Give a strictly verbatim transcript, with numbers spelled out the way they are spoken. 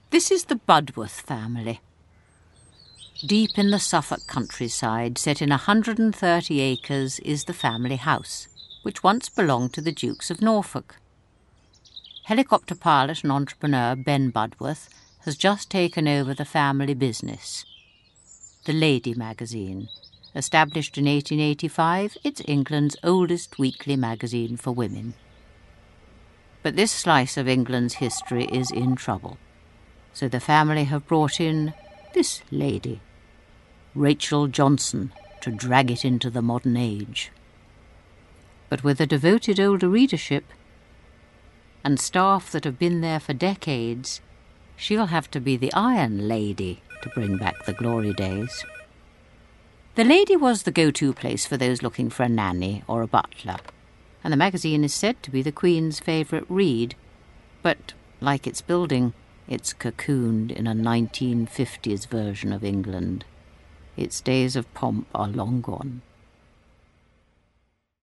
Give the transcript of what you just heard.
This is the Budworth family. Deep in the Suffolk countryside, set in one hundred thirty acres, is the family house, which once belonged to the Dukes of Norfolk. Helicopter pilot and entrepreneur Ben Budworth has just taken over the family business. The Lady magazine. Established in eighteen eighty-five, it's England's oldest weekly magazine for women. But this slice of England's history is in trouble. So the family have brought in this lady, Rachel Johnson, to drag it into the modern age. But with a devoted older readership and staff that have been there for decades, she'll have to be the Iron Lady to bring back the glory days. The Lady was the go-to place for those looking for a nanny or a butler, and the magazine is said to be the Queen's favourite read. But, like its building, it's cocooned in a nineteen fifties version of England. Its days of pomp are long gone.